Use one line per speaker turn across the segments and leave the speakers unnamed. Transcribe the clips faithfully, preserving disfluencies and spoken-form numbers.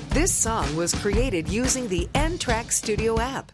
This song was created using the N-Track Studio app.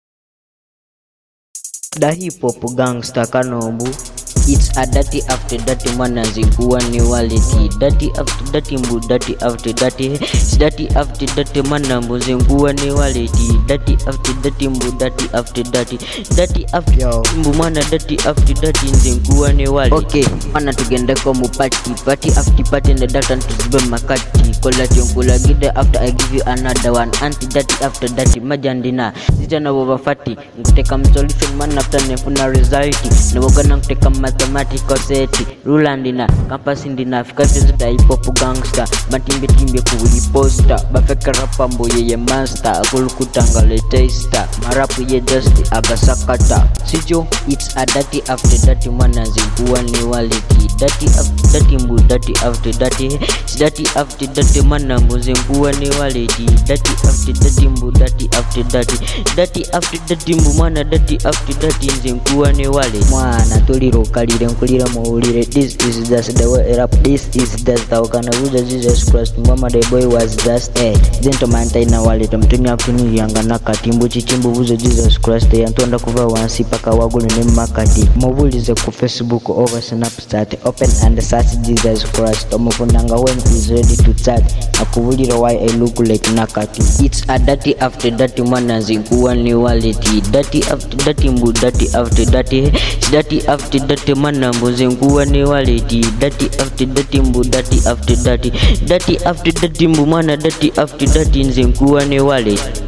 The hip hop gangster Kanombu. It's a dirty after dirty manners in Kuaniwality. Dirty after dirty mood, dirty after dirty. It's dirty after dirty manners in Kuaniwality. Dirty after dirty mood, dirty after dirty. Dirty after Mumana, dirty after dirty in Kuaniwality. Okay, mana tugenda komu party. Party after party in the data to Zbe Makati. Kola Tiongula Gide after I give you another one. Anti dirty after dirty Majandina. Zitana over fatty. Take a solution man after nefuna result. Never gonna take a mathematical set. Rulandina, campus in the Nafka, hip hop gangster. Matimbe timbe kuli poster. Bafeka rapambo ye master. Kulukutanga le taster. Marapu ye just agasakata. Sijo, it's a dirty after dirty manners in Kuaniwality. Dirty after dirty mood, dirty after dirty. It's dirty after dirty manners in Kuaniwality. Dirty after dirty mood, dirty after dirty. Dirty after dirty mumana, dirty after dirty in Kuaniwality. Mwana toliro kalire nkulira muwulire. This is just the way it up. This is just the Wakanabuja Jesus Christ. Mama the boy was just a gentleman taina wallet. Mtumia kunu yanga nakatimbu chichimbu buza Jesus Christ. Yantonda kuva wansi paka wagulu ne makati. Mubulize ku Facebook over Snapchat. Open and search Jesus Christ. Omufundanga when is ready to chat. Akubulira why I look like nakati. It's a dirty after dirty manners in Kuaniwality. Dirty after dirty mood, dirty after dirty. It's dirty after dirty manners in Kuaniwality. Dirty after dirty mood, dirty after dirty. Dirty after dirty mumana, dirty after dirty in Kuaniwality.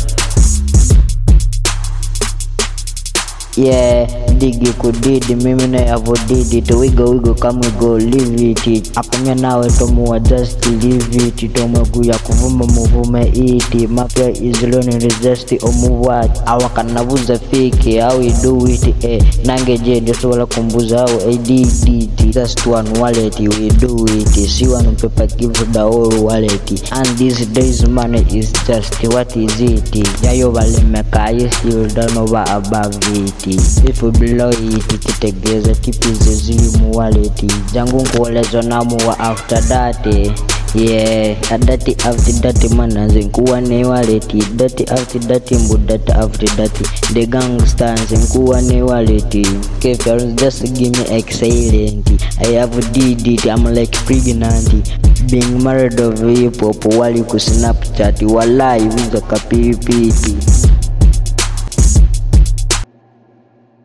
Yeah, dig you could did mimi na yavo did it. We go, we go, come we go, leave it. Apamya nawe tomu wa just leave it. Tomu guya kuvuma muvume iti. Mafia is learning resist omuwat. Awaka nabuza fake, how we do it. Eh, nange je ndeso wala kumbuza how I did it. Just one wallet, we do it. See one paper give the whole wallet. And these days money is just what is it? Yayo vale meka, yes you don't know what above it. If we below it, it tegeza tipize zili muwaleti. Jangu nkuolezo namuwa after that. Yeah, a dirty after dirty manners in Kuaniwality. Dirty after dirty mood, dirty after dirty. The gangsters in Kuaniwality. Keep just give me excellent. I have did it, I'm like pregnant. Being married of hip hop, while you could Snapchat, walai with the P P T.